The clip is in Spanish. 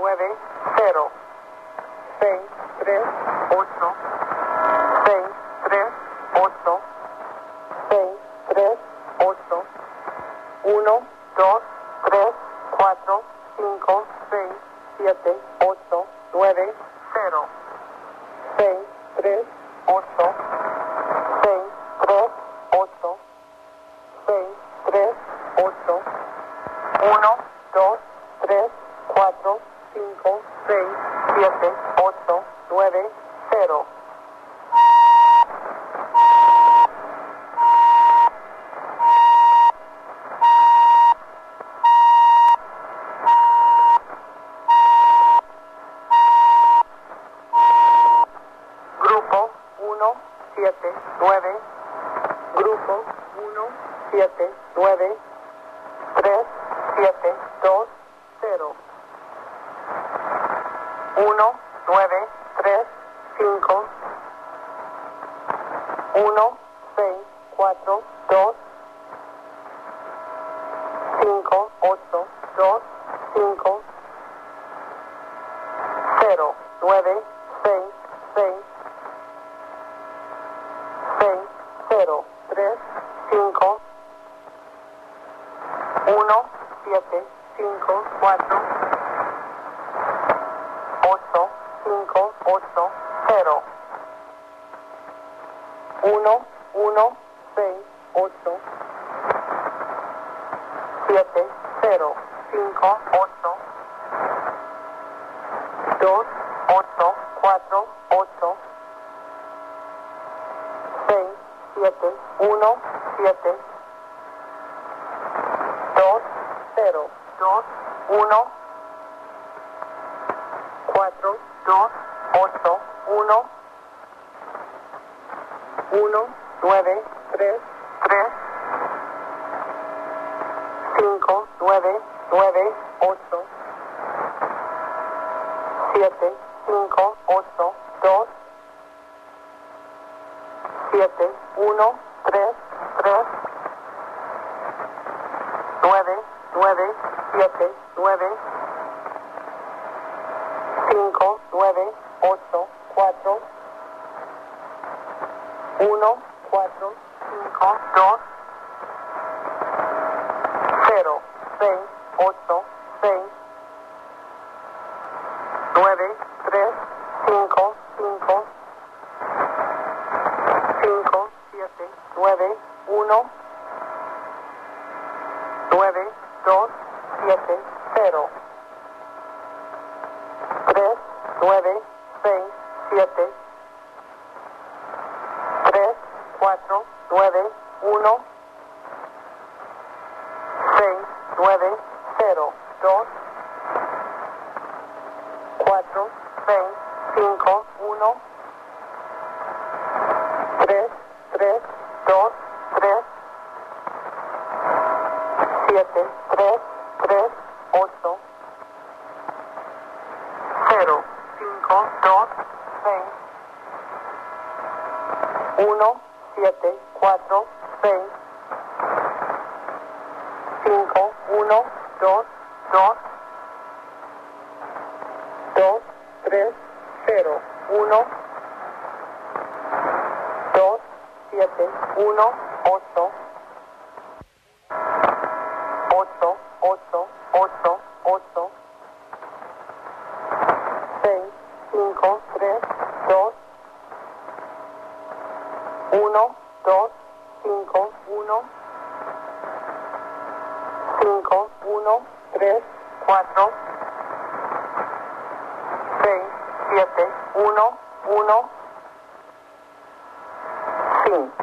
9, 0, 6, 3, 8, 6, 3, 8, 6, 3, 8, 1, 2, 3, 4, 5, 6, 7, 8, 9, 0, 6, 3, 8, 6, 3, 8, 6, 3, 8, 1, 2, 3, 4, 5, 6, 7, 8, 9, 0. Grupo 1, 7, 9. Grupo 1, 7, 9. 3, 7, 2, 0. 1, 9, 3, 5. 1, 6, 4, 2. 5, 8, 2, 5. 0, 9, 6, 6. 6, 0, 3, 5. 1, 7, 5, 4. 8, 5, 8, 0. 1, 1, 6, 8. 7, 0, 5, 8. 2, 8, 4, 8. 6, 7, 1, 7. 2, 0, 2, 1. 4, 2, 8, 1. 1, 9, 3, 3. 5, 9, 9, 8. 7, 5, 8, 2. 7, 1, 3, 3. 9, 9, 7, 9. 5, 9, 8, 4. 1, 4, 5, 2. 0, 6, 8, 6. 9, 3, 5, 5. 5, 7, 9, 1. 9, 2, 7, 0. 3, 9, 6, 7. 3, 4, 9, 1. 6, 9, 0, 2. 4, 6, 5, 1. 3, 3, 2, 3. 7, 3, 3, 8. 0, 5, 2, 6. 1, 7, 4, 6. 5, 1, 2, 2. 2, 3, 0, 1. 2, 7, 1, 8. 8, 8, 8, 8. 6, 5, 3, 2. 1, 2, 5, 1. 5, 1, 3, 4. 6, 7, 1, 1. 5.